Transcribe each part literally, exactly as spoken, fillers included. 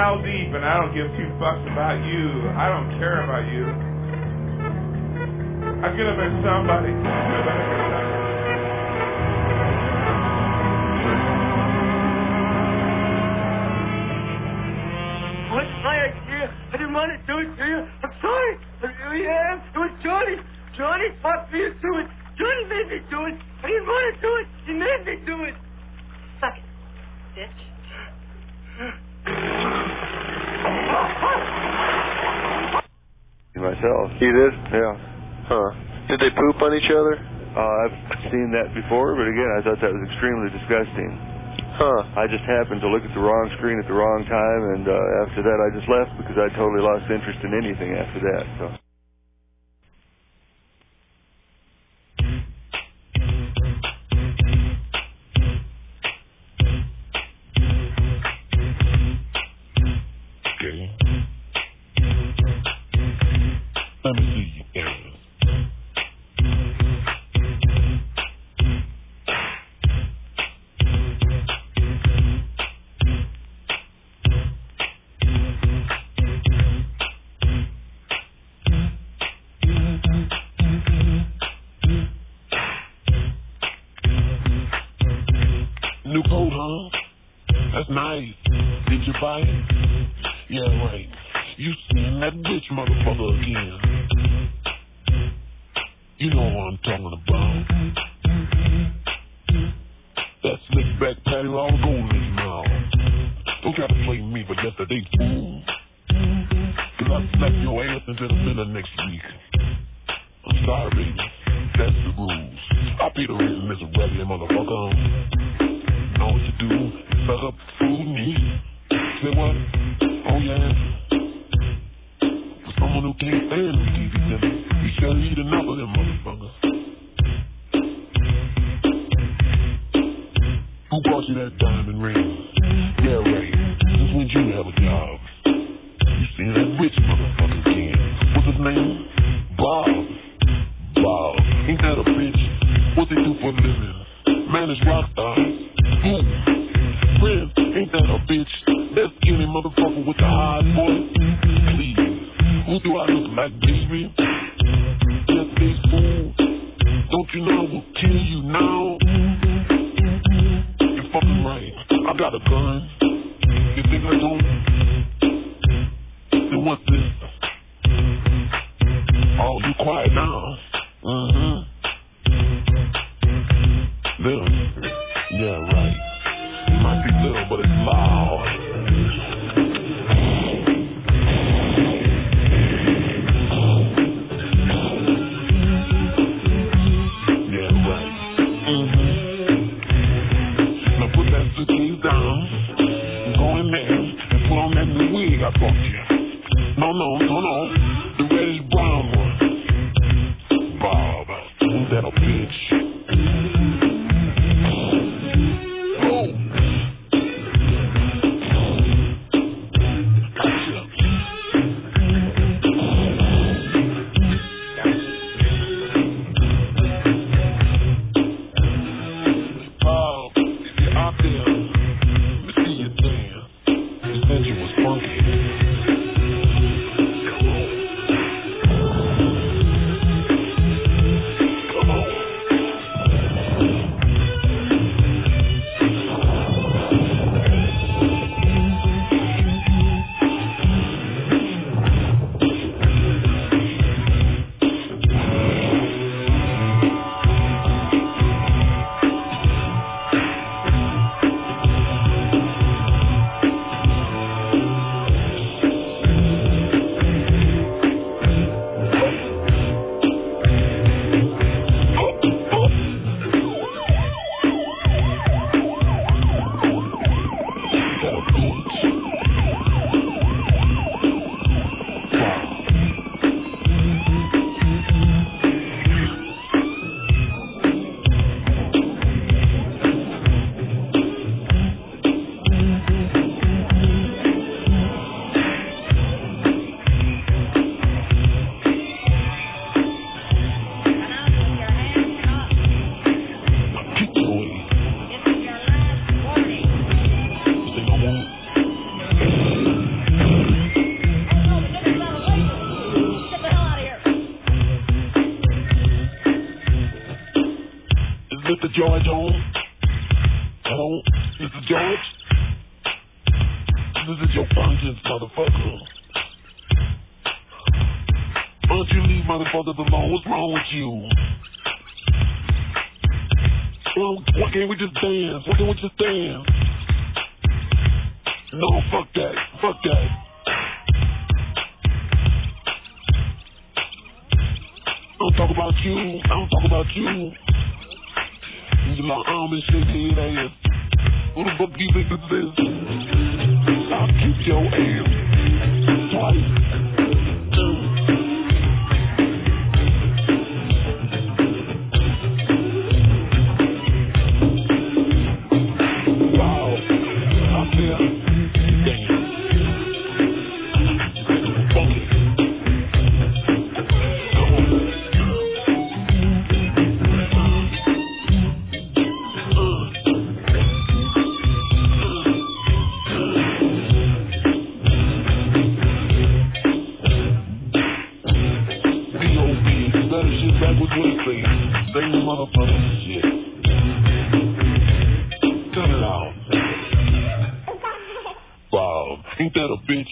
Val Deep, and I don't give two fucks about you. I don't care about you. I could have been somebody. What's my idea? I didn't want to do it to you. I'm sorry. I really am. It was Johnny. Johnny talked me into it. Johnny made me do it. I didn't want to do it. He made me do it. Suck it, bitch. Myself. You did? Yeah. Huh. Did they poop on each other? Uh, I've seen that before, but again, I thought that was extremely disgusting. Huh. I just happened to look at the wrong screen at the wrong time, and uh, after that I just left because I totally lost interest in anything after that. So. Okay. Let me see you dance. New coat, huh? That's nice. Did you buy it? Yeah, right. You seeing that bitch motherfucker again. You know what I'm talking about. That slick back patty all the gold in his mouth. Don't try to play me for yesterday's fool. Cause I'll slap your ass into the middle of next week. I'm sorry, baby. That's the rules. I'll be the reason Mister Rabbit motherfucker. Know what to do. Suck up food me. Say what? Oh yeah. For someone who can't stand them T V dinners, you should eat enough of them motherfuckers. Who brought you that diamond ring? Yeah, right. Since when you have a job? You seen that rich motherfucker again. What's his name? Bob. Bob. Ain't that a bitch? What's he do for a living? Man, it's rock stars. Who? Friend, ain't that a bitch? That skinny motherfucker with the high voice? Please. Who do I look like, baby? Just this fool. Don't you know I will kill you now? You're fucking right. I got a gun. You think I don't? Then what's this? Oh, you quiet now. Mm-hmm. Little. Yeah, right. It might be little, but it's loud. Yeah, right. Mm-hmm. Now put that suitcase down and go in there and put on that new wig I bought you. No, no, no, no. The reddish brown one. Bob, ain't that a bitch? George on? Hello, Mister George? This is your conscience, motherfucker. Why don't you leave motherfuckers alone? What's wrong with you? Well, why can't we just dance? Why can't we just dance? No, fuck that. Fuck that. I don't talk about you. I don't talk about you. You little almond shit head ass. Who the fuck do you think this is? I'll kick your ass twice. Wow. Out there. Damn. Funky. Same motherfucking shit. Cut it out. Wow, ain't that a bitch?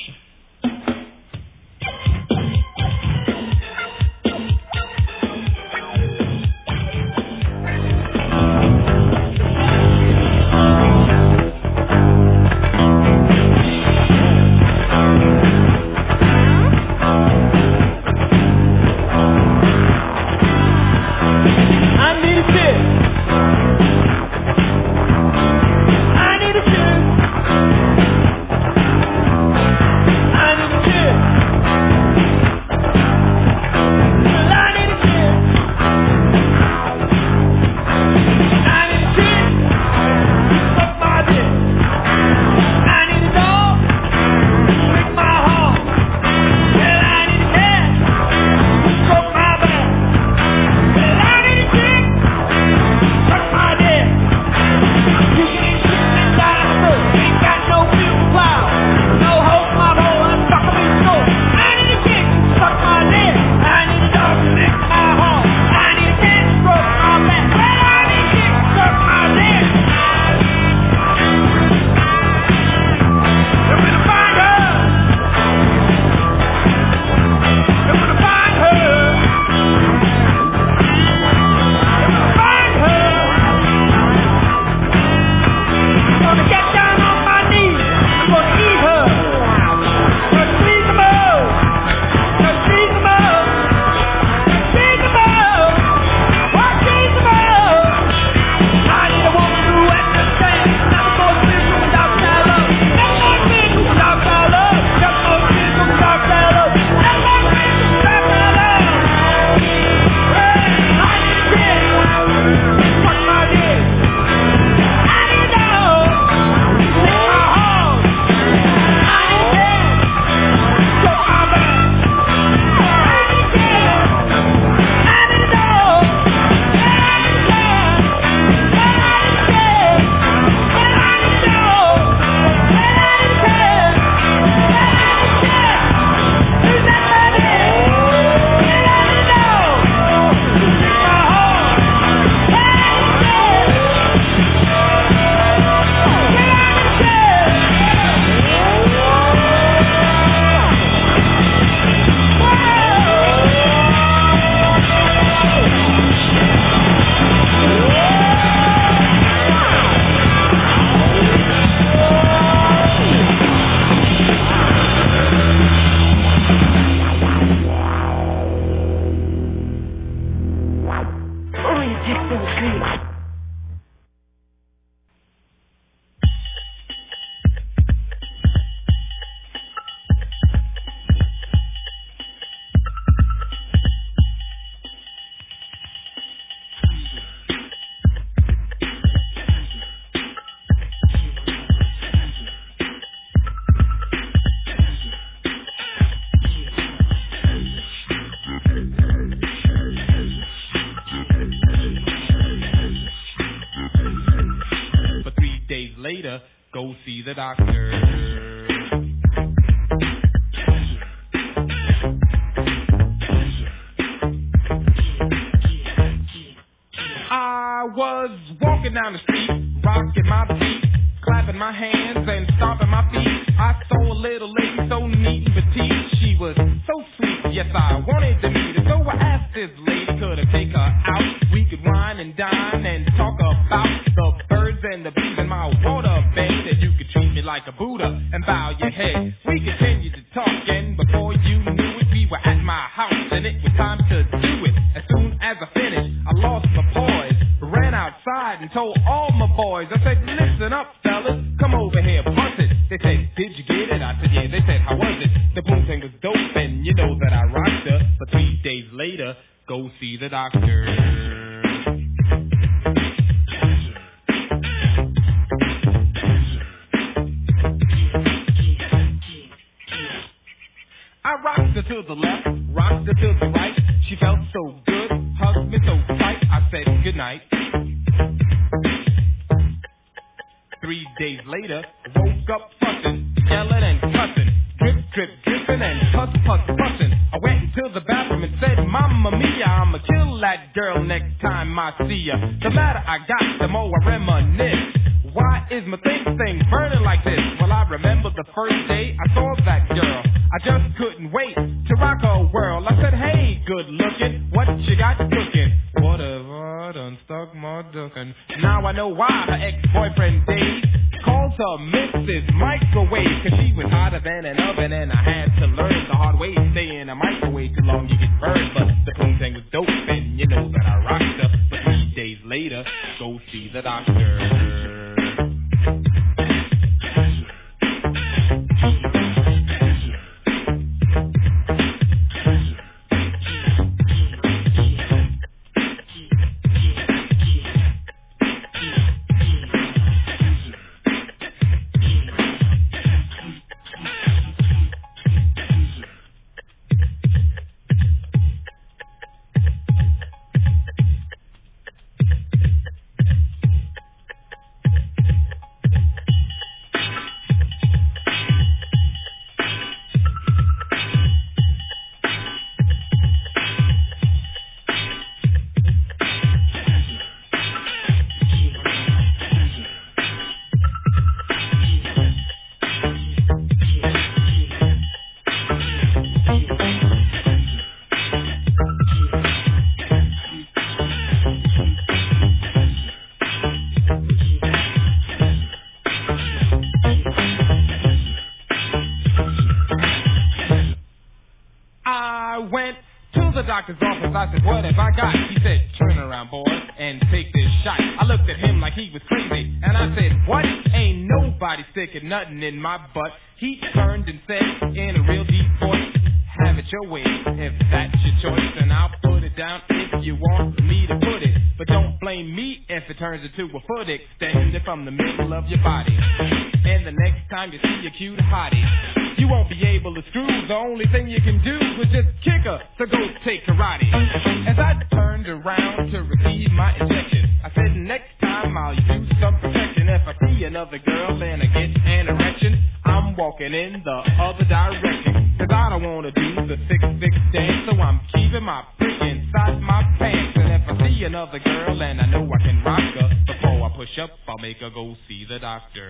go see the doctor. I was walking down the street, rocking my beat, clapping my hands and stomping my feet. I saw a little lady so neat and petite. She was so sweet, yes, I wanted to meet her. So I asked this lady, could I take her out? We could wine and dine and talk about the birds and the bees in my water bed. That you could treat me like a Buddha and bow your head. We continued to talk, and before you knew it, we were at my house, and it was time to do it. As soon as I finished, I lost my poise, ran outside and told all my boys. I said, listen up, fellas, come over here, bust it. They said, did you get it? I said, yeah. They said, how was it? The boom thing was dope, and you know that I rocked her. But three days later, go see the doctor. I rocked her to the left, rocked her to the right. She felt so good, hugged me so tight. I said goodnight. Three days later, woke up fussing, yelling and cussing, drip, drip, dripping and puss, puss, pussing. I went into the bathroom and said, Mamma Mia, I'ma kill that girl next time I see her. The madder I got, the more I reminisce. Why is my thing thing burning like this? Well, I remember the first day I saw that girl. I just couldn't wait to rock her world. I said, hey, good looking, what you got cooking? Whatever, done stuck my duckin'. Now I know why her ex-boyfriend Dave calls her Missus Microwave, cause she was hotter than an oven, and I had to learn the hard way. Stay in a microwave too long, you get burned. But the boom thing was dope, and you know that I rocked her. But three days later, go see the doctor. Doctor's office, I said, what have I got? He said, turn around, boy, and take this shot. I looked at him like he was crazy, and I said, what? Ain't nobody sticking nothing in my butt. He turned and said, in a real deep voice, have it your way. If that's your choice, then I'll put it down if you want me to put it. But don't blame me if it turns into a foot extender from the middle of your body. And the next time you see a cute hottie, you won't be able to screw. The only thing you can do is just kick her to go take karate. As I turned around to receive my injection, I said next time I'll use some protection. If I see another girl and I get an erection, I'm walking in the other direction. Cause I don't wanna do the six six dance, so I'm keeping my prick inside my pants. And if I see another girl and I know I can rock her, before I push up, I'll make her go see the doctor.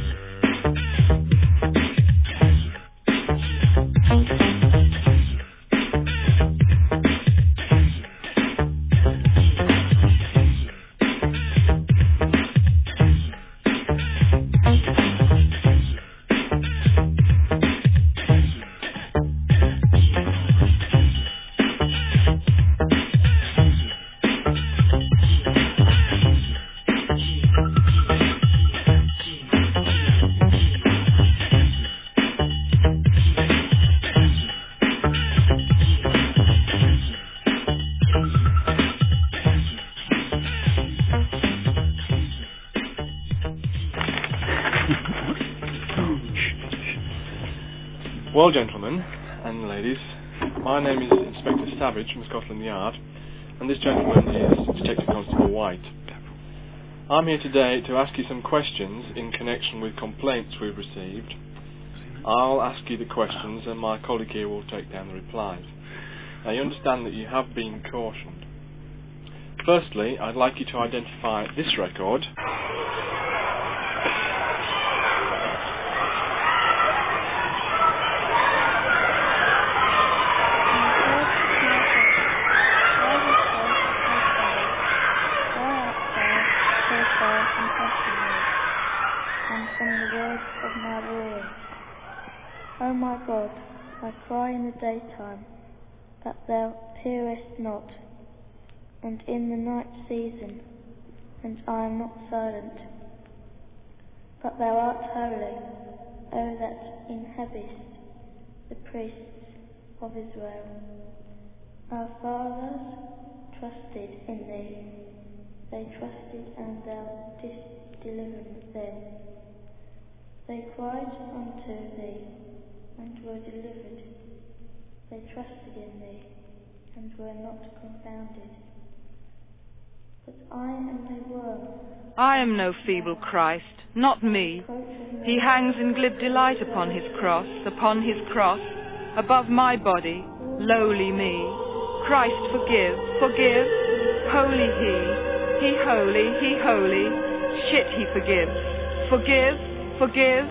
Well, gentlemen and ladies, my name is Inspector Savage from Scotland Yard, and this gentleman is Detective Constable White. I'm here today to ask you some questions in connection with complaints we've received. I'll ask you the questions and my colleague here will take down the replies. Now, you understand that you have been cautioned. Firstly, I'd like you to identify this record. And from the words of my Lord. O my God, I cry in the daytime, that thou hearest not, and in the night season, and I am not silent. But thou art holy, O that inhabitest the priests of Israel. Our fathers trusted in thee, they trusted and thou didst deliver them. They cried unto thee, and were delivered. They trusted in thee, and were not confounded. But I am a worm. I am no feeble Christ, not me. He hangs in glib delight upon his cross, upon his cross, above my body, lowly me. Christ forgive, forgive, holy he, he holy, he holy, shit he forgives. Forgive, forgive,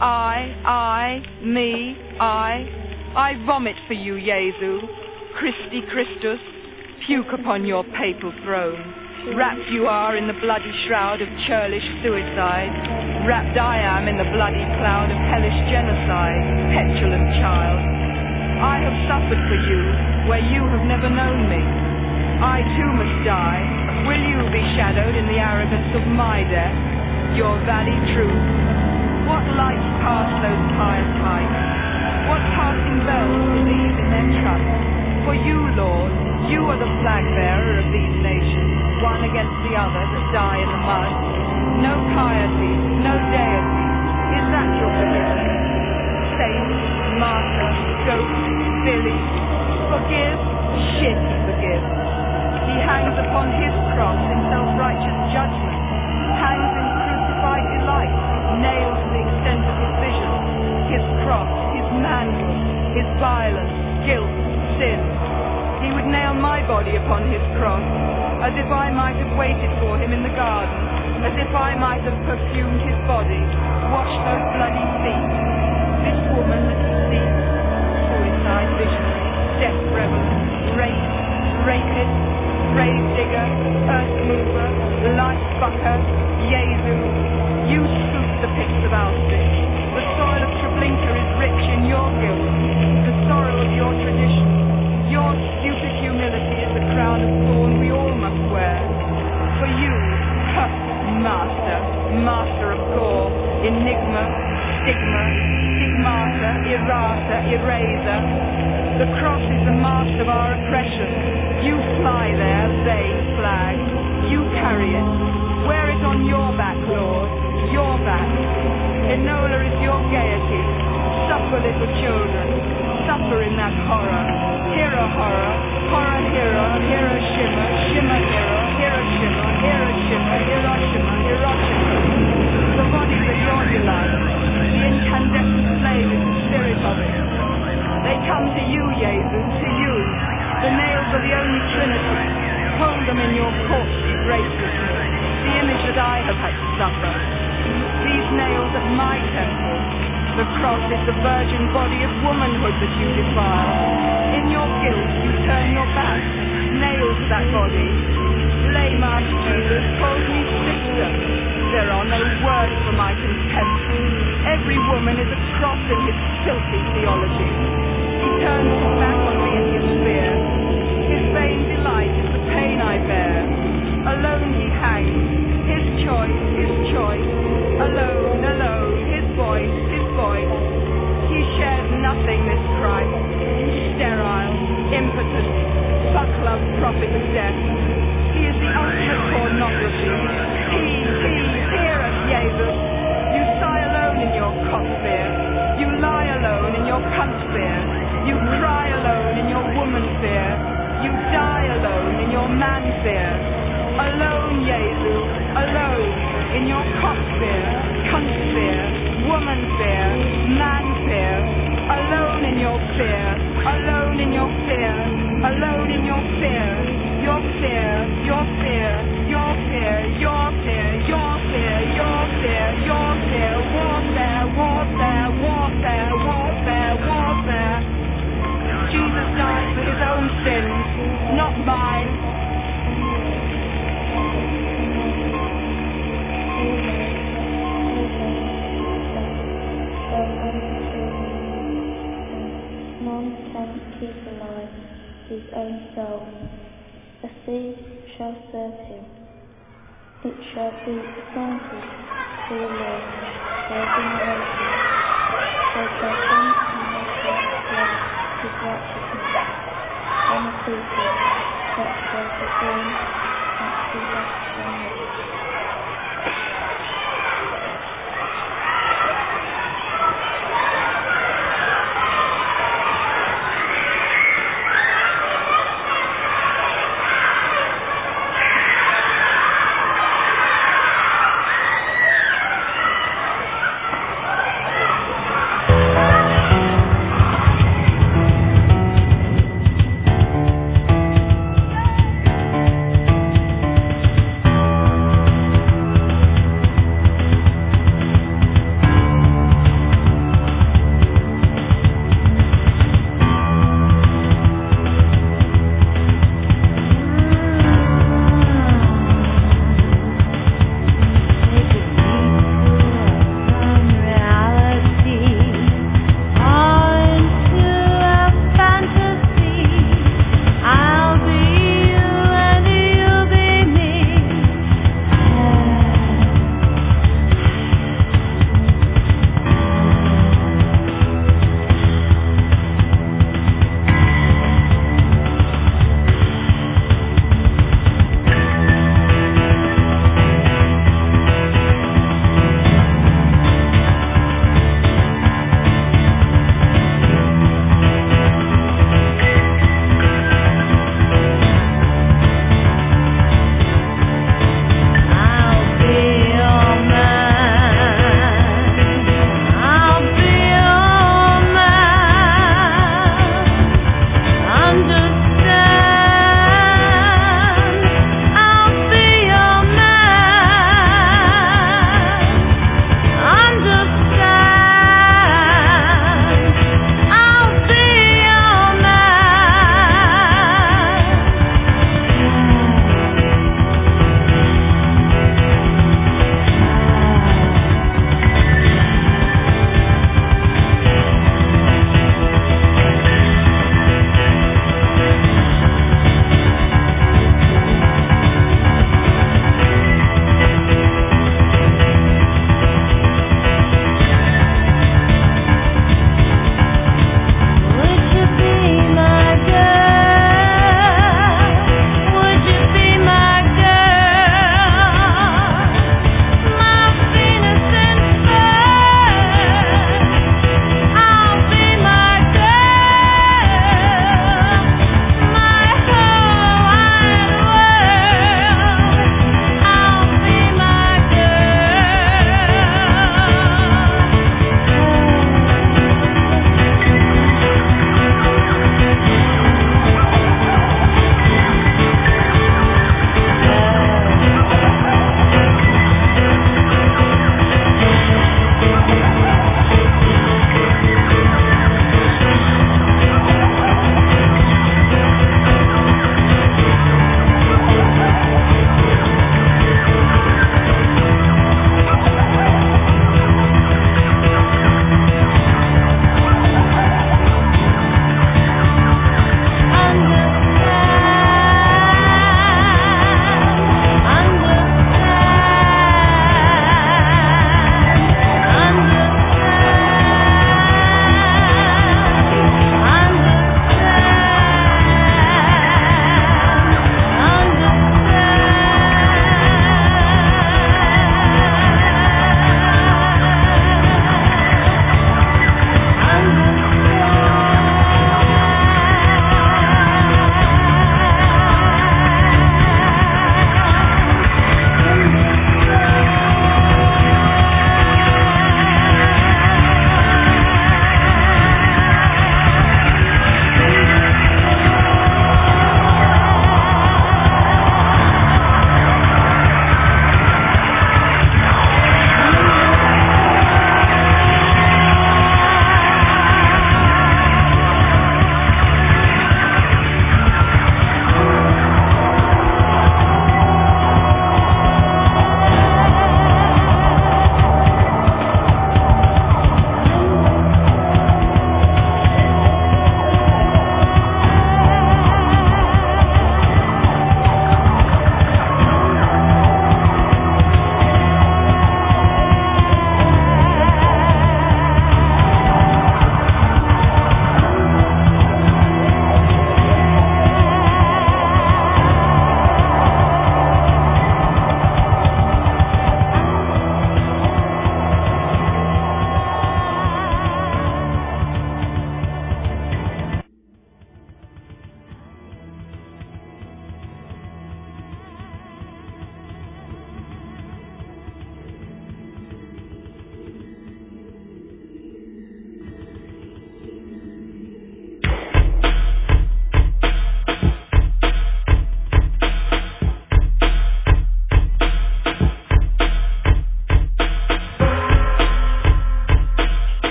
I, I, me, I, I vomit for you, Jesu, Christi Christus, puke upon your papal throne. Wrapped you are in the bloody shroud of churlish suicide. Wrapped I am in the bloody cloud of hellish genocide, petulant child. I have suffered for you where you have never known me. I too must die. Will you be shadowed in the arrogance of my death, your valley truth? What lights pass those pious heights? What passing bells believe in their trust? For you, Lord, you are the flag-bearer of these nations, one against the other that die in the mud. No piety, no deity. Is that your forgiveness? Saint, martyr, ghost, Billy. Forgive? Shit, he forgives. He hangs upon his cross in self-righteous judgment, hangs in crucified delight, nailed to the extent of his vision. His cross, his manhood, his violence, guilt, sin. He would nail my body upon his cross, as if I might have waited for him in the garden, as if I might have perfumed his body, washed those bloody feet. This woman that he seeks, suicide visionary, death reveler, rape, rapist, grave digger, earth mover, life fucker, Jesu, you scoop the pits of Auschwitz. The soil of Treblinka is rich in your guilt, the sorrow of your tradition. Your stupid humility is the crown of thorn we all must wear. For you, huh, master, master of gore, enigma, stigma, stigmata, errata, eraser. The cross is the mast of our oppression. You fly there, they flag. You carry it. Wear it on your back, Lord, your back. Enola is your gaiety. Suffer, little children. Suffer in that horror. Hero horror, horror hero, hero shimmer, shimmer hero, hero shimmer, hero shimmer, Hiroshima, Hiroshima. The bodies are your delight. The incandescent flame is the spirit of it. They come to you, Jesu, to you. The nails are the only trinity. Hold them in your corpse, graciousness. The image that I have had to suffer. These nails at my temple. The cross is the virgin body of womanhood that you defile. In your guilt you turn your back, nailed to that body. Lame-ass Jesus calls me sister. There are no words for my contempt. Every woman is a cross in his filthy theology. He turns his back on me in his spear. His vain delight is the pain I bear. Alone he hangs, his choice, his choice. Alone, alone, his voice, his voice. He shares nothing, this Christ. Sterile, impotent, fuck-love prophet of death. He is the ultimate pornography. He, he, hear us, Jesus. You sigh alone in your cock-sphere. You lie alone in your cunt-sphere. You cry alone in your woman-sphere. You die alone in your man-sphere. Alone, Jesu, alone in your cock-sphere, cunt-sphere, woman-sphere, man-sphere. Alone in your fear, alone in your fear, alone in your fear, your fear, your fear, your fear, your fear, your fear, your fear, your fear, warfare, warfare, warfare, warfare, warfare. Jesus died for his own sins, not mine. None can keep alive his own soul. A seed shall serve him. It shall be appointed to the Lord for generations. They shall come and measure his righteousness on the people that shall perform that he has done.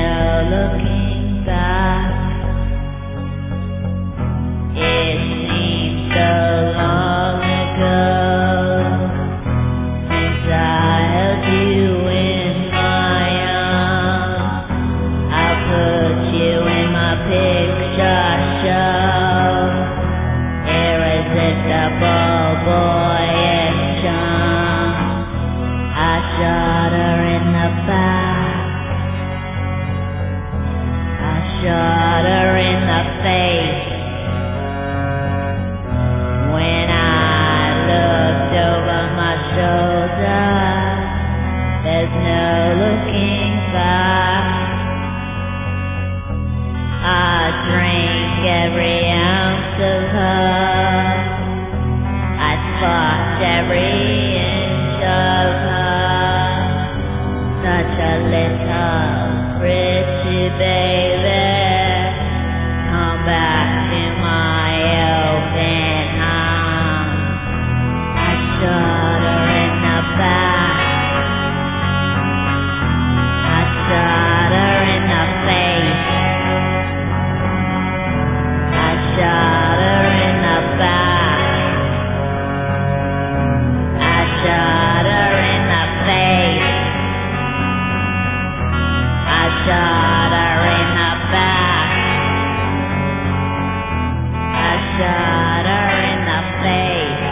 no looking back. It seems so long ago since I held you in my arms. I'll put you in my picture show. Irresistible boyish charm. I shot her in the back. I shot her in the face. When I looked over my shoulder, there's no looking back. I drank every ounce of her. I fucked every inch of her. Such a little pretty baby. Come back to my open arms. I shot her in the back. I shot her in the face. I shot her in the back. I shot her in the face. I shot her in the back. I shot her in the face.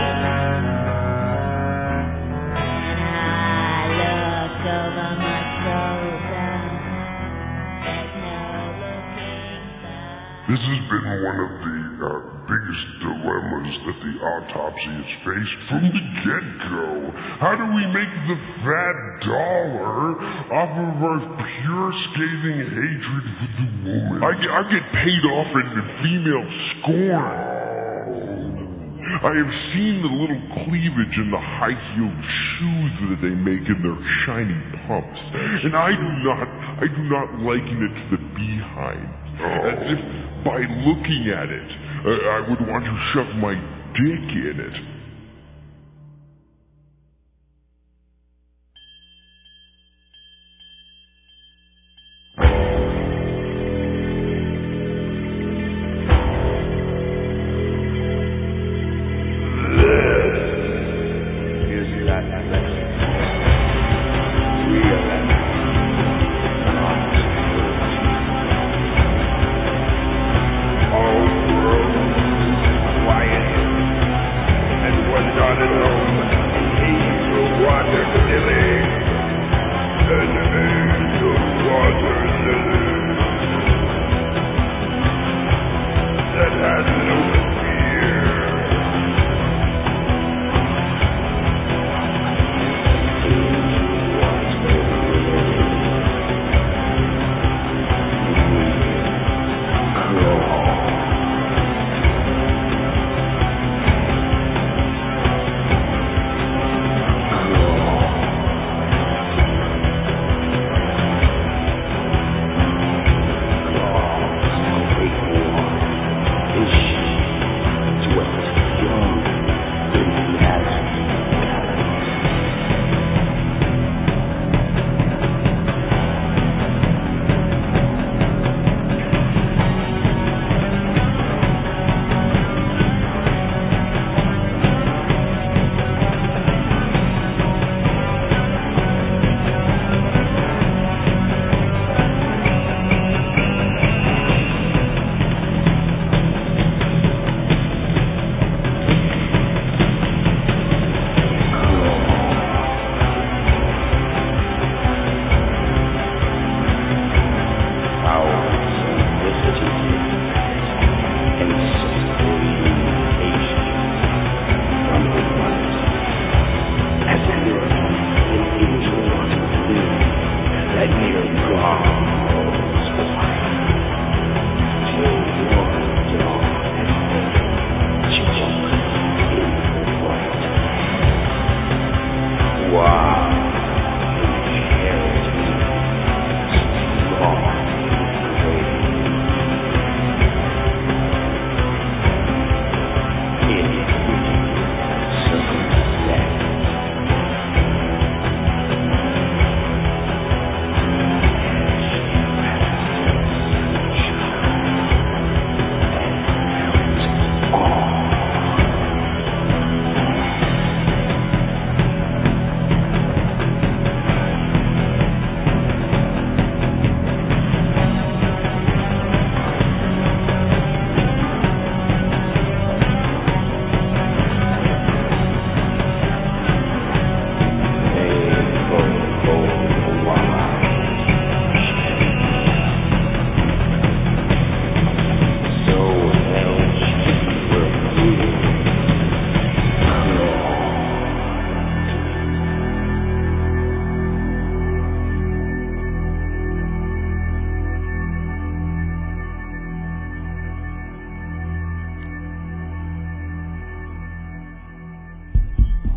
And I looked over my shoulder. There's no looking back. This has been one of the uh, biggest dilemmas that the autopsy has faced from the get-go. How do we make the fat dollar off of our pure scathing hatred for the woman? I get, I get paid off in female scorn. I have seen the little cleavage in the high-heeled shoes that they make in their shiny pumps, and I do not, I do not liken it to the behind. As if by looking at it, uh, I would want to shove my dick in it. All grown, quiet,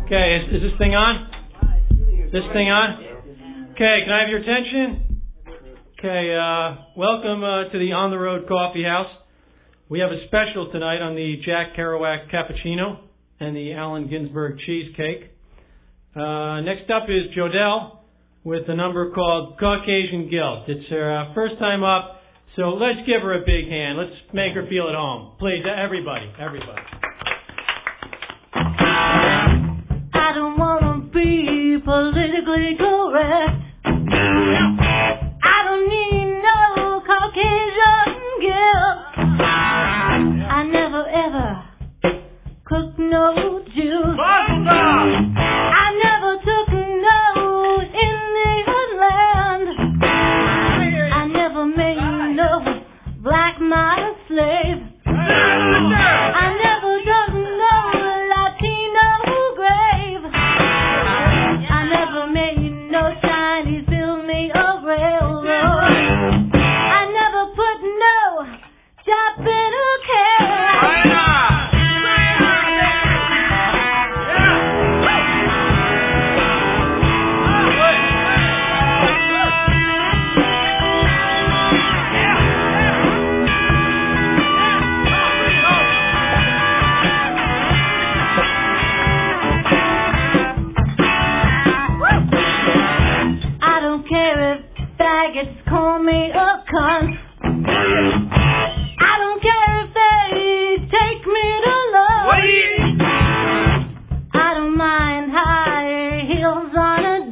Okay, is, is this thing on? This thing on? Okay, can I have your attention? Okay, uh, welcome uh, to the On the Road Coffee House. We have a special tonight on the Jack Kerouac Cappuccino and the Allen Ginsberg Cheesecake. Uh, next up is Jodelle with a number called Caucasian Guilt. It's her uh, first time up, so let's give her a big hand. Let's make her feel at home. Please, everybody, everybody. I don't want to be politically correct. I don't need no Caucasian guilt. I never ever cooked no Jew. I never took no Indian land. I never made no black my slave. I never dug no Latino grave. I never made no Chinese build me a railroad. I never put no Jap in a carrot. I don't care if faggots call me a cunt. I don't care if they take me to lunch. I don't mind high heels on a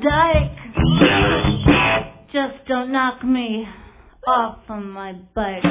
dyke. Just don't knock me off on my bike.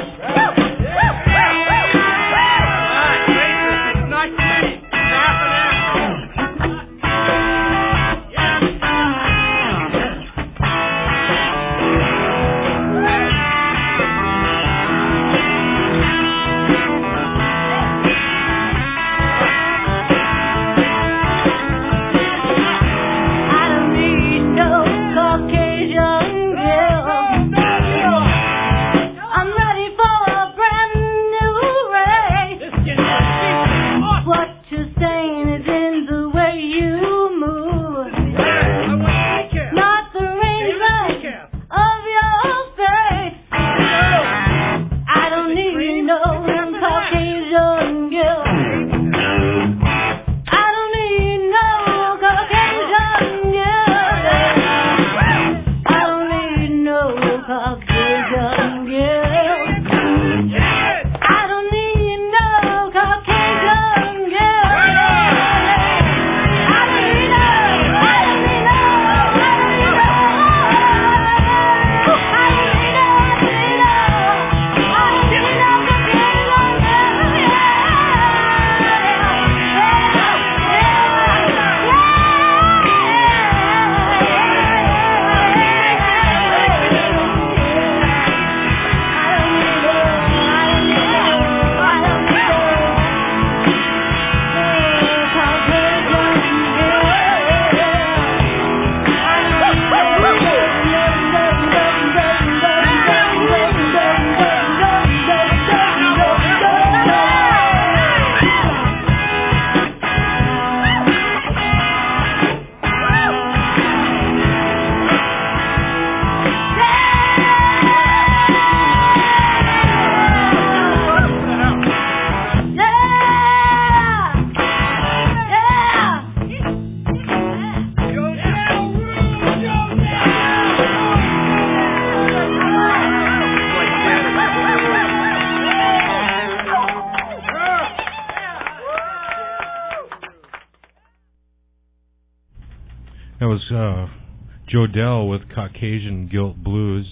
That was uh, Jodelle with Caucasian Guilt Blues.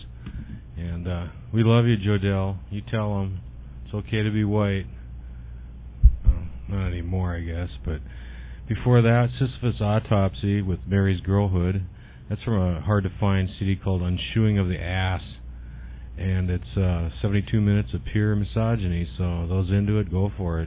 And uh, we love you, Jodelle. You tell them it's okay to be white. Well, not anymore, I guess. But before that, Sisyphus Autopsy with Mary's Girlhood. That's from a hard-to-find C D called Unshoeing of the Ass. And it's uh, seventy-two minutes of pure misogyny, so those into it, go for it.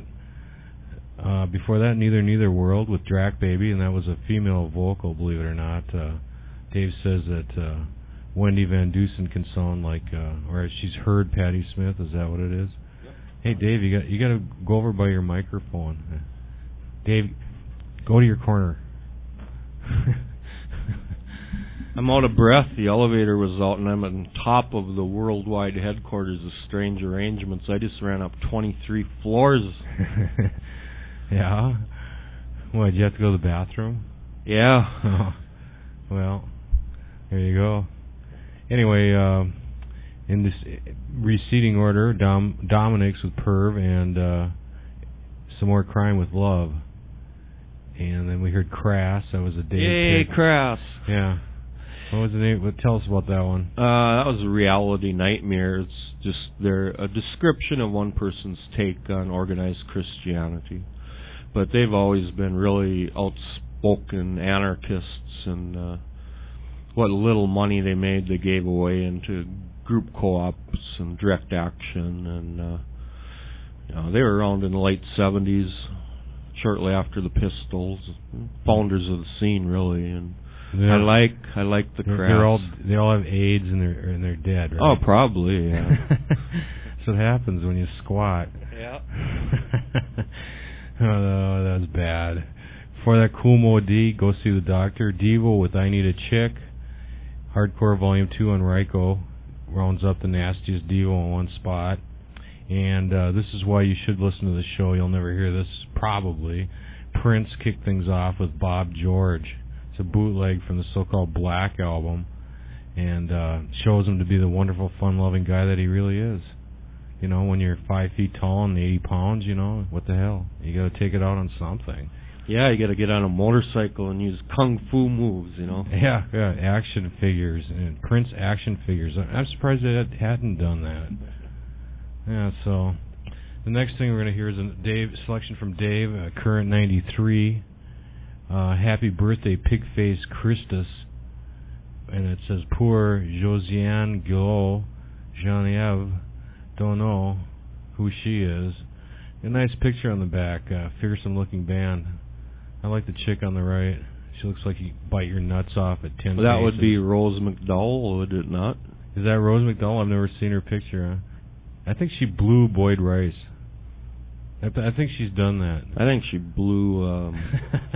Uh, before that, Neither Neither World with Drac Baby, and that was a female vocal, believe it or not. Uh, Dave says that uh, Wendy Van Dusen can sound like, uh, or she's heard Patti Smith. Is that what it is? Yep. Hey, Dave, you got you got to go over by your microphone. Dave, go to your corner. I'm out of breath. The elevator was out, and I'm on top of the worldwide headquarters of Strange Arrangements. I just ran up twenty-three floors. Yeah? What, did you have to go to the bathroom? Yeah. Oh. Well, there you go. Anyway, uh, in this receding order, Dom, Dominic's with Perv, and uh, some more Crime with Love. And then we heard Crass. That was a Dave Yay, pick. Crass. Yeah. What was the name? What, tell us about that one. Uh, that was a reality nightmare. It's just they're a description of one person's take on organized Christianity. But they've always been really outspoken anarchists, and uh, what little money they made they gave away into group co-ops and direct action. And uh, you know, they were around in the late seventies, shortly after the Pistols, founders of the scene, really. And They're, I like I like the they're, crowd. They're all they all have AIDS and they're and they're dead, right? Oh, probably, yeah. That's what happens when you squat. Yeah. Oh, no, that's bad. For that Cool Mo D, Go See the Doctor. Devo with I Need a Chick. Hardcore Volume two on Ryko rounds up the nastiest Devo in one spot. And uh, this is why you should listen to the show. You'll never hear this, probably. Prince kicked things off with Bob George. It's a bootleg from the so-called Black album, and uh, shows him to be the wonderful, fun-loving guy that he really is. You know, when you're five feet tall and eighty pounds, you know, what the hell? You got to take it out on something. Yeah, you got to get on a motorcycle and use kung fu moves, you know. Yeah, yeah, action figures and Prince action figures. I'm surprised they hadn't done that. Yeah, so the next thing we're going to hear is a Dave selection from Dave, uh, Current ninety-three. Uh, happy birthday, Pigface Christus. And it says, Poor Josiane Guillot, Genevieve, don't know who she is. A nice picture on the back, uh, fearsome looking band. I like the chick on the right. She looks like you bite your nuts off at ten well, that paces. would be Rose McDowell, would it not? Is that Rose McDowell? I've never seen her picture. Huh? I think she blew Boyd Rice. I, th- I think she's done that. I think she blew, um,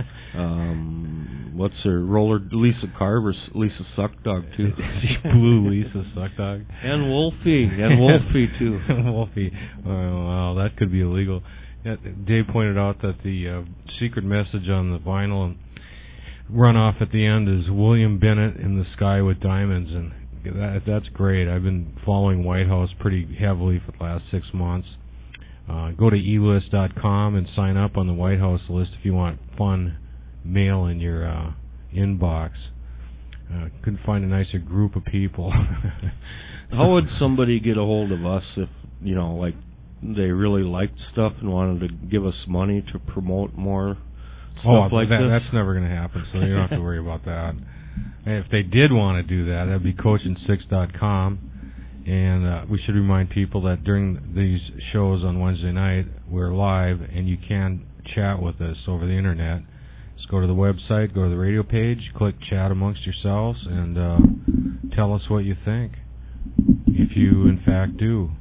um, what's her, roller, Lisa Carver, Lisa Suckdog, too. She blew Lisa Suckdog. And Wolfie, and Wolfie, too. Wolfie. Oh, wow, that could be illegal. Yeah, Dave pointed out that the uh, secret message on the vinyl runoff at the end is William Bennett in the Sky with Diamonds, and that, that's great. I've been following White House pretty heavily for the last six months. Uh, go to e list dot com and sign up on the White House list if you want fun mail in your uh, inbox. Uh, couldn't find a nicer group of people. How would somebody get a hold of us if, you know, like, they really liked stuff and wanted to give us money to promote more stuff oh, like that, this? That's never going to happen, so you don't have to worry about that. And if they did want to do that, that'd be coaching six dot com. And uh, we should remind people that during these shows on Wednesday night, we're live, and you can chat with us over the internet. Just go to the website, go to the radio page, click chat amongst yourselves, and uh, tell us what you think, if you in fact do.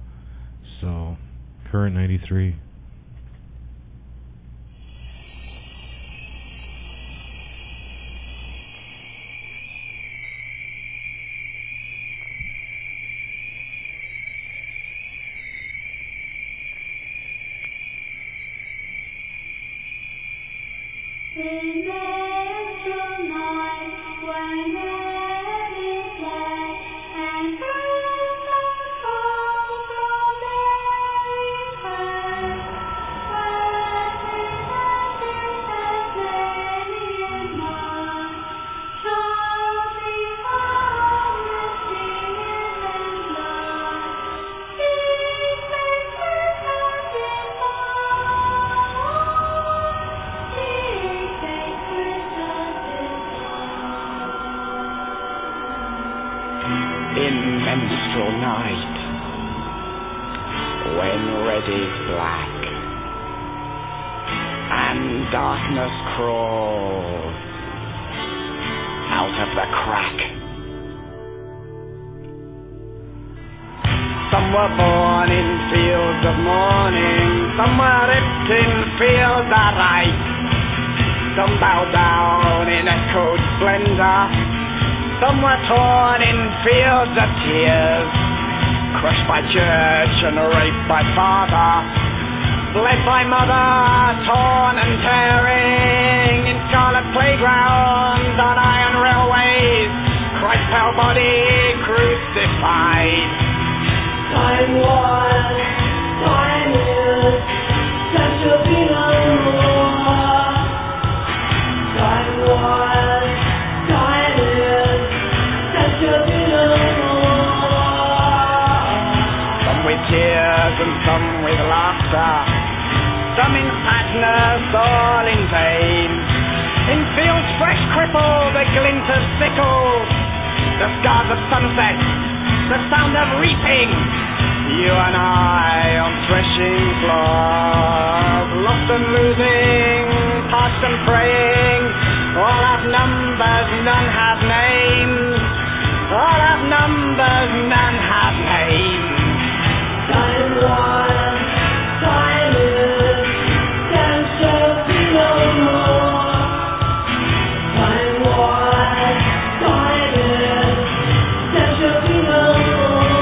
So, Current ninety-three. some bow down in echoed splendor. Some were torn in fields of tears, crushed by church and raped by father, bled by mother, torn and tearing in scarlet playgrounds on iron railways, Christ's pale body crucified. Time was, time is, there shall be no more. Time was, time is, there shall be no more. Some with tears and some with laughter, some in sadness, all in vain. In fields fresh crippled, the glint of sickles, the scars of sunset, the sound of reaping. You and I on threshing floors, lost and losing, parched and praying. All have numbers, none have names. All have numbers, none have names. Time was, time is, there shall be no more. Time was, time is, there shall be no more.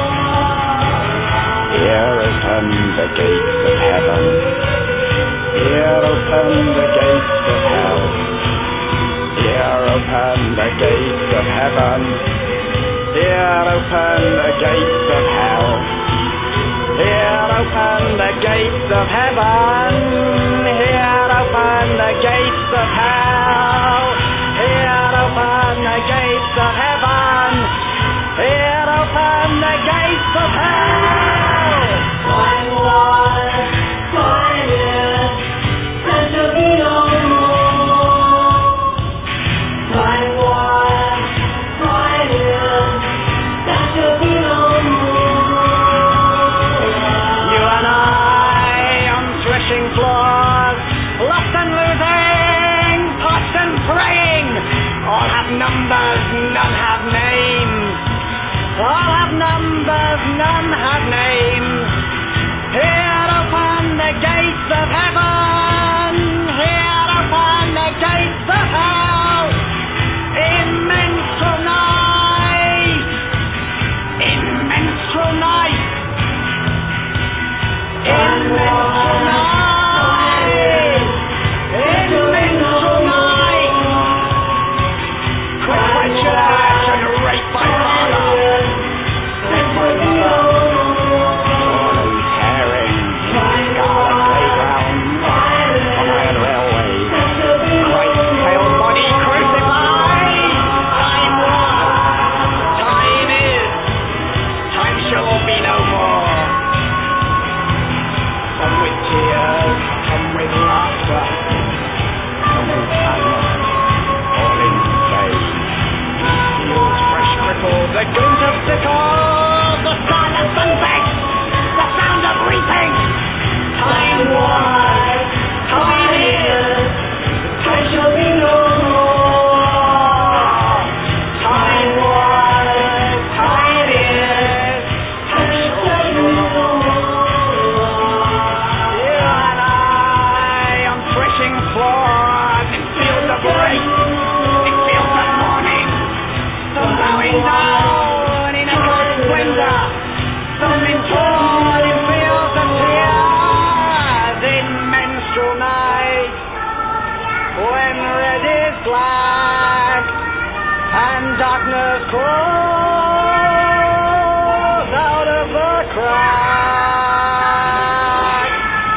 Here open the gates of heaven. Here open the gates of hell. Here open the gates of heaven. Here open the gates of hell. Here open the gates of heaven. Here open the gates of hell. Here open the gates of heaven. Here open the gates of hell. Time was, time is, there shall be no more. Time was, time is, there shall be no more. You and I on threshing floors, lost and losing, tossed and praying. All have numbers, none have names. All have numbers, none have names. Here open the gates of heaven. Here open the gates of hell. Immense night. Immense night. Immense night. Immense night. Crushed by church and raped by father. Bled by mother. Torn and tearing in scarlet playgrounds on iron railways. Christ's pale body crucified. Time was, time is, time shall be no more. Some with tears, some with laughter, some with sadness, all in vain. Fields fresh crippled, the glint of sickles, the sun of sunset, the sound of reaping. Time was, time is, time shall be no more. Time was, time is, time shall be no more. You and I on threshing floors, in fields of rape, in fields of mourning, some bowing down in echoed splendor, some in torn in fields of tears, in menstrual night, when red is black and darkness crawls out of the crack.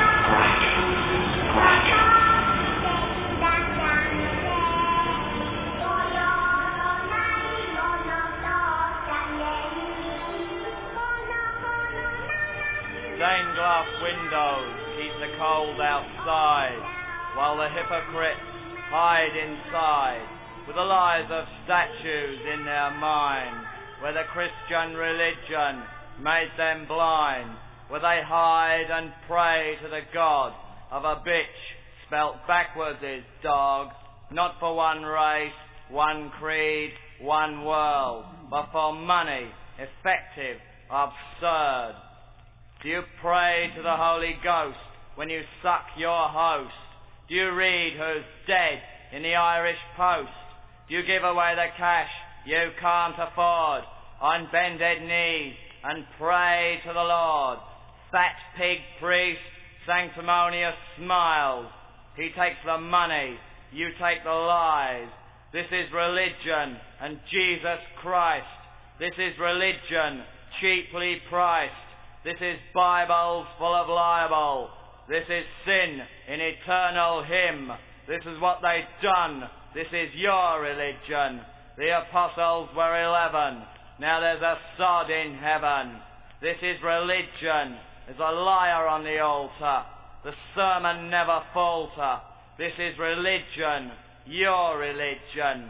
Stained glass windows keep the cold outside, while the hypocrites hide inside, with the lies of statues in their mind, where the Christian religion made them blind, where they hide and pray to the God of a bitch spelt backwards is dog, not for one race, one creed, one world, but for money, effective, absurd. Do you pray to the Holy Ghost when you suck your host? Do you read who's dead in the Irish Post? Do you give away the cash you can't afford on bended knees and pray to the Lord? Fat pig priest, sanctimonious smiles. He takes the money, you take the lies. This is religion and Jesus Christ. This is religion cheaply priced. This is Bibles full of libel. This is sin in eternal hymn. This is what they've done. This is your religion. The apostles were eleven. Now there's a sod in heaven. This is religion. There's a liar on the altar. The sermon never falter. This is religion. Your religion.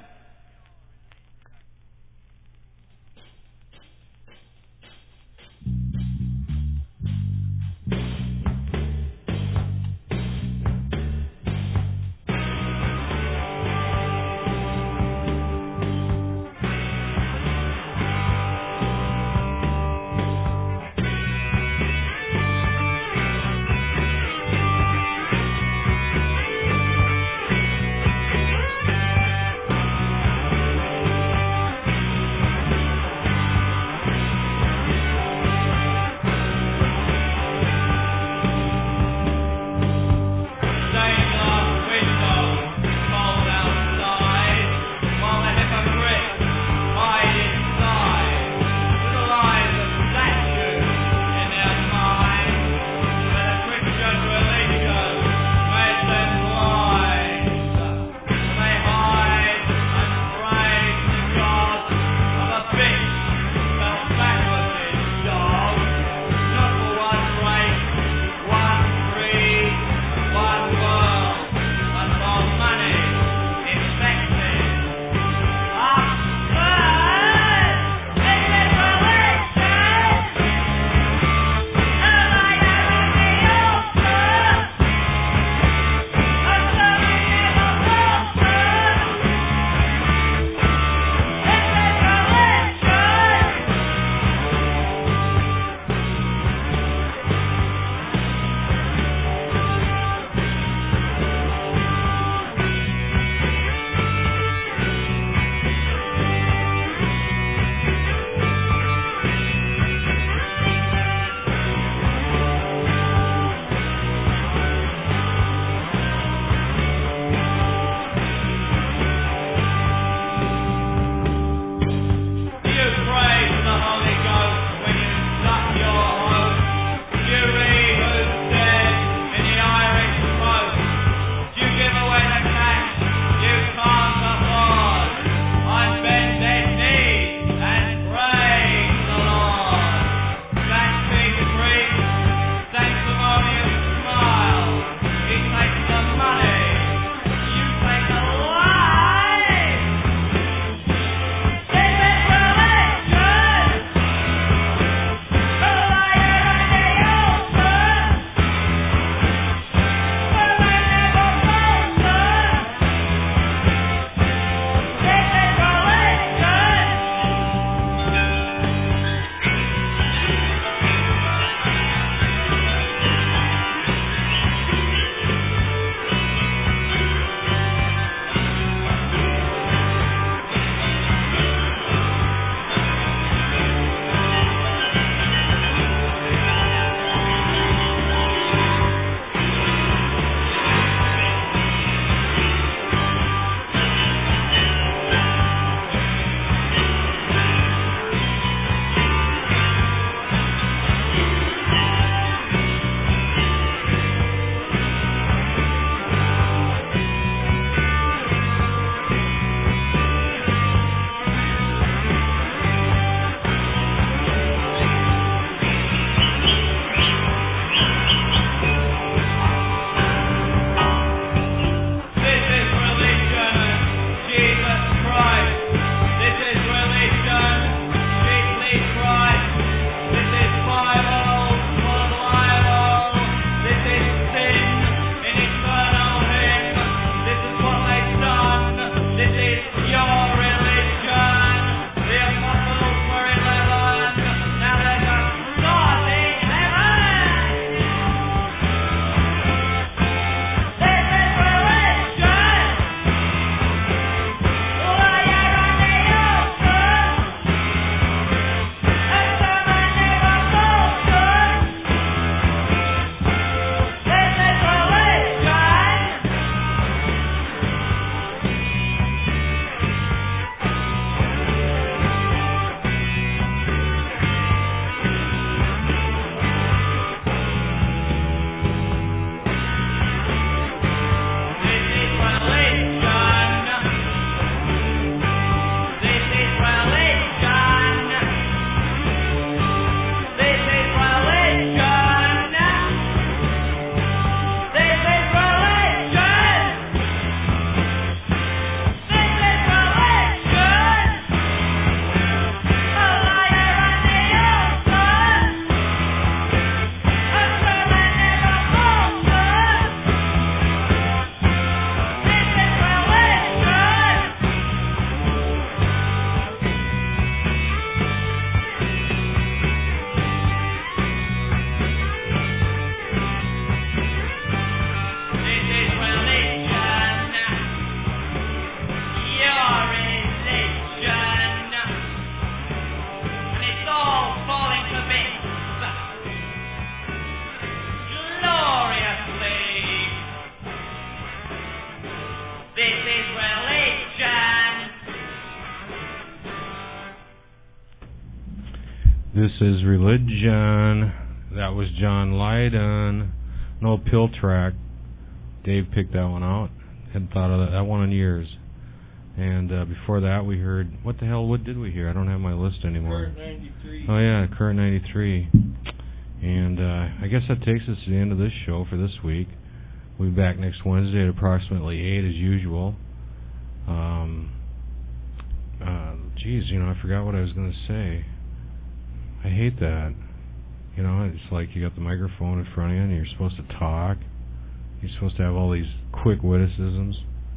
is Religion. That was John Lydon. No Pill Track. Dave picked that one out. Hadn't thought of that, that one in years. And uh, before that, we heard, what the hell, what did we hear? I don't have my list anymore. Current ninety-three. Oh, yeah, Current ninety-three. And uh, I guess that takes us to the end of this show for this week. We'll be back next Wednesday at approximately eight as usual. Um, uh, geez, you know, I forgot what I was going to say. I hate that. You know, it's like you got the microphone in front of you and you're supposed to talk. You're supposed to have all these quick witticisms.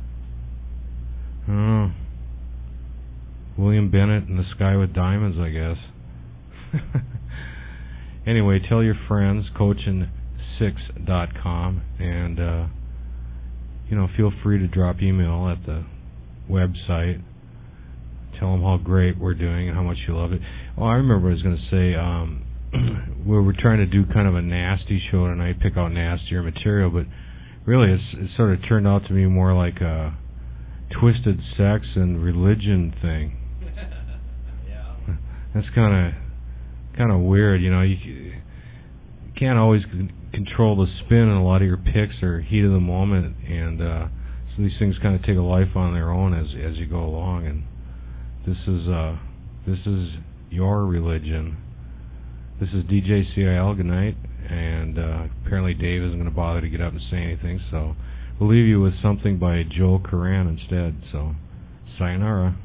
I don't know. William Bennett and the Sky with Diamonds, I guess. Anyway, tell your friends, coachin six dot com, and, uh, you know, feel free to drop email at the website. Tell them how great we're doing and how much you love it. Oh, I remember what I was going to say. Um, we were trying to do kind of a nasty show tonight, pick out nastier material, but really it's, it sort of turned out to be more like a twisted sex and religion thing. Yeah. That's kind of kind of weird, you know. You, you can't always c- control the spin, and a lot of your picks are heat of the moment, and uh, so these things kind of take a life on their own as as you go along. And this is uh, this is your religion. This is D J C I L. Good night. And uh, apparently Dave isn't going to bother to get up and say anything, so we'll leave you with something by Joe Coran instead. So, sayonara.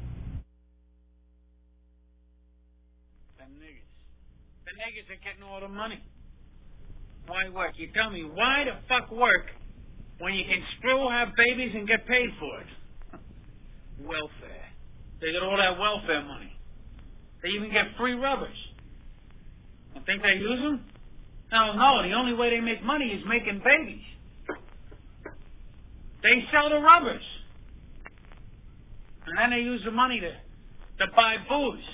The niggas. The niggas are getting all the money. Why work? You tell me, why the fuck work when you can screw, have babies, and get paid for it? Welfare. They get all that welfare money. They even get free rubbers. You think they use them? No, no. The only way they make money is making babies. They sell the rubbers. And then they use the money to, to buy booze.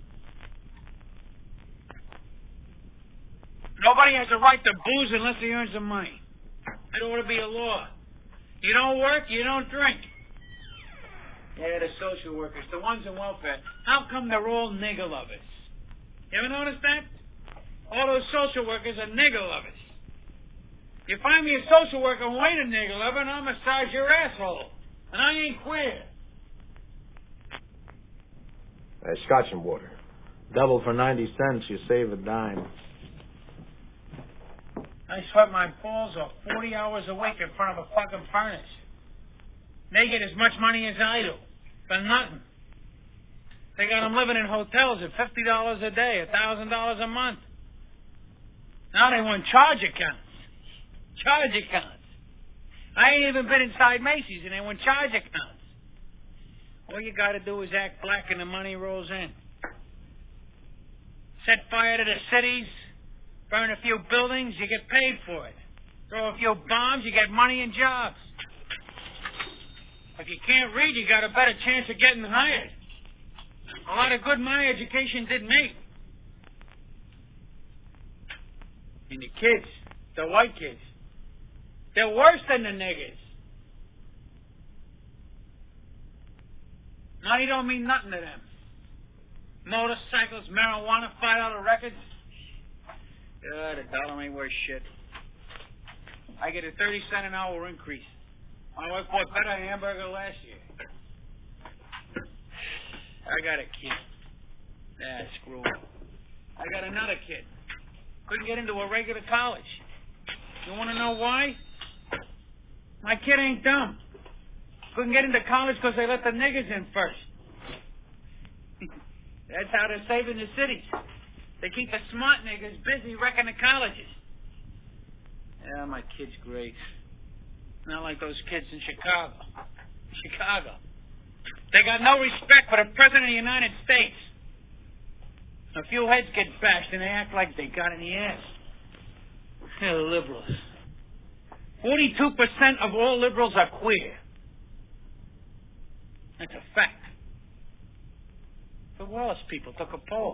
Nobody has a right to booze unless he earns the money. It ought to be a law. You don't work, you don't drink. Yeah, the social workers, the ones in welfare. How come they're all nigger lovers? You ever notice that? All those social workers are nigger lovers. You find me a social worker who ain't a nigger lover, and I'll massage your asshole. And I ain't queer. Hey, scotch and water. Double for ninety cents, you save a dime. I sweat my balls off forty hours a week in front of a fucking furnace. They get as much money as I do. For nothing. They got them living in hotels at fifty dollars a day, one thousand dollars a month. Now they want charge accounts. Charge accounts. I ain't even been inside Macy's and they want charge accounts. All you gotta do is act black and the money rolls in. Set fire to the cities, burn a few buildings, you get paid for it. Throw a few bombs, you get money and jobs. If you can't read, you got a better chance of getting hired. A lot of good my education did make. And the kids, the white kids, they're worse than the niggers. Money don't mean nothing to them. Motorcycles, marijuana, five dollar records. God, a dollar ain't worth shit. I get a thirty cent an hour increase. My wife bought better hamburger last year. I got a kid. Ah, screw it. I got another kid. Couldn't get into a regular college. You want to know why? My kid ain't dumb. Couldn't get into college because they let the niggers in first. That's how they're saving the cities. They keep the smart niggers busy wrecking the colleges. Yeah, my kid's great. Not like those kids in Chicago. Chicago. They got no respect for the President of the United States. A few heads get bashed and they act like they got in the ass. They're liberals. Forty-two percent of all liberals are queer. That's a fact. The Wallace people took a poll.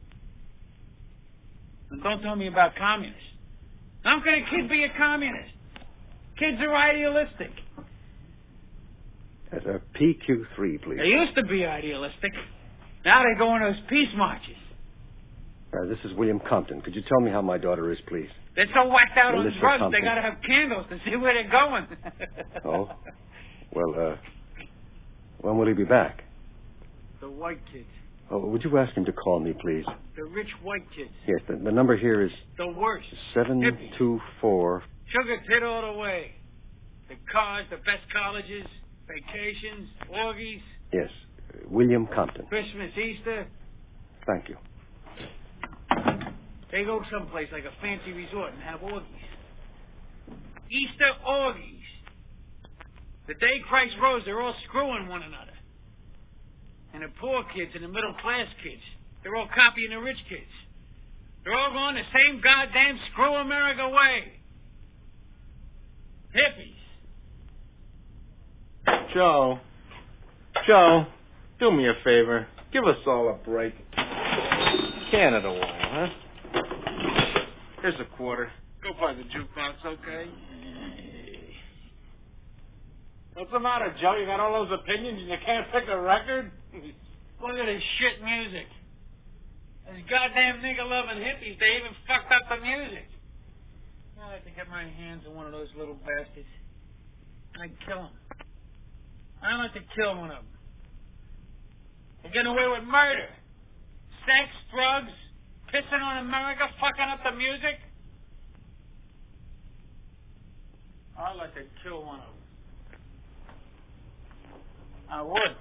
And don't tell me about communists. How can a kid be a communist? Kids are idealistic. That's a P Q three, please. They used to be idealistic. Now they go on those peace marches. Uh, this is William Compton. Could you tell me how my daughter is, please? They're so whacked out on Melissa drugs, Compton. they gotta have candles to see where they're going. Oh? Well, uh, when will he be back? The white kids. Oh, would you ask him to call me, please? The rich white kids. Yes, the, the number here is The worst. seven two four. Sugar tit all the way. The cars, the best colleges, vacations, orgies, Yes, William Compton. Christmas, Easter. Thank you. They go someplace like a fancy resort and have orgies. Easter orgies. The day Christ rose, they're all screwing one another. And the poor kids and the middle class kids, they're all copying the rich kids. They're all going the same goddamn screw America way. Hippies. Joe. Joe, do me a favor. Give us all a break. Canada a while, huh? Here's a quarter. Go by the jukebox, okay? What's the matter, Joe? You got all those opinions and you can't pick a record? Look at this shit music. Those goddamn nigger-loving hippies, they even fucked up the music. I'd like to get my hands on one of those little bastards. I'd kill them. I'd like to kill one of them. They're getting away with murder. Sex, drugs, pissing on America, fucking up the music. I'd like to kill one of them. I would.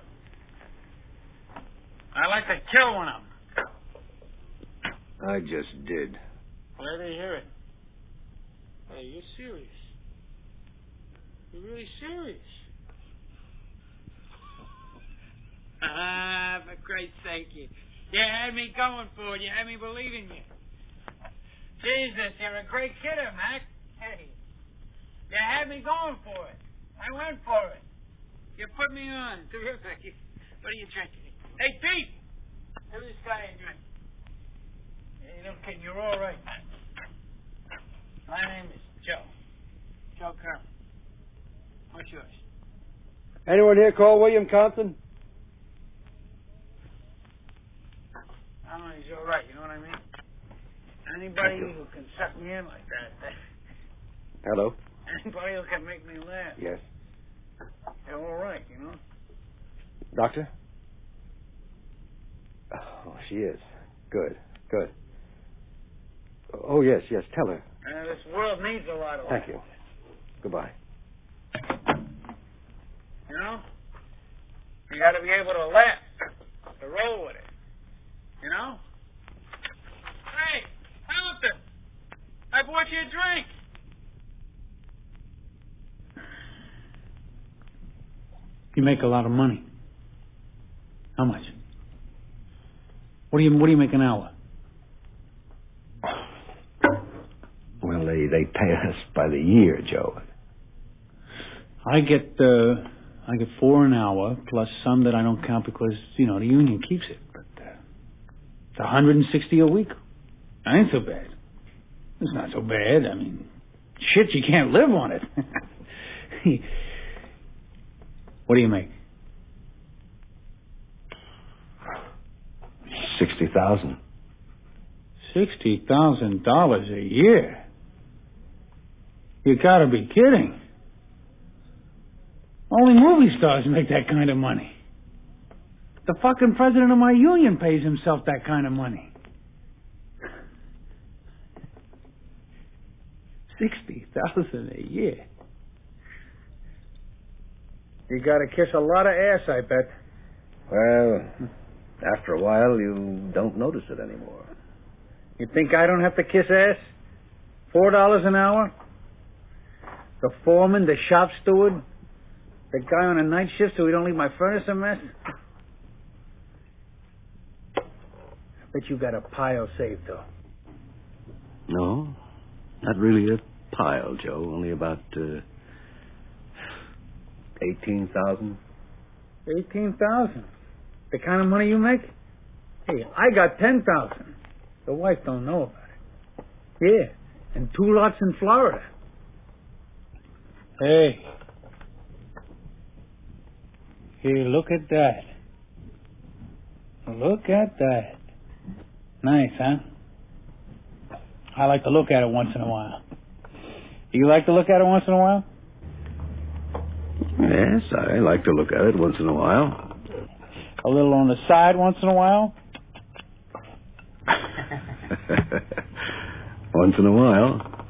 I'd like to kill one of them. I just did. Where they hear it? Hey, you're serious. You're really serious. Ah, for Christ's sake, you, you had me going for it. You had me believing you. Jesus, you're a great kidder, Mac. Hey, you had me going for it. I went for it. You put me on. Terrific. What are you drinking? Hey, Pete! Give this guy a drink. Hey, no kidding. You're all right, man. My name is Joe. Joe Kerman. What's yours? Anyone here call William Compton? I don't know, he's all right. You know what I mean? Anybody who can suck me in like that, that Hello? anybody who can make me laugh, Yes. they're all right, you know? Doctor? Oh, she is. Good, good. Oh, yes, yes, tell her. Uh, this world needs a lot of Thank that. you. Goodbye. You know? You got to be able to laugh, to roll with it. You know? Hey, Compton! I bought you a drink. You make a lot of money. How much? What do you What do you make an hour? Well, they, they pay us by the year, Joe. I get uh, I get four an hour plus some that I don't count because you know the union keeps it. But uh, it's one hundred and sixty a week. That ain't so bad. It's not so bad. I mean, shit, you can't live on it. What do you make? Sixty thousand. Sixty thousand dollars a year. You gotta be kidding. Only movie stars make that kind of money. The fucking president of my union pays himself that kind of money. Sixty thousand a year. You gotta kiss a lot of ass, I bet. Well, after a while, you don't notice it anymore. You think I don't have to kiss ass? Four dollars an hour? The foreman, the shop steward, the guy on a night shift so he don't leave my furnace a mess? I bet you got a pile saved, though. No, not really a pile, Joe. Only about uh, eighteen thousand. Eighteen thousand? The kind of money you make? Hey, I got ten thousand. The wife don't know about it. Yeah, and two lots in Florida. Hey. Here, look at that. Look at that. Nice, huh? I like to look at it once in a while. You like to look at it once in a while? Yes, I like to look at it once in a while. A little on the side once in a while? Once in a while.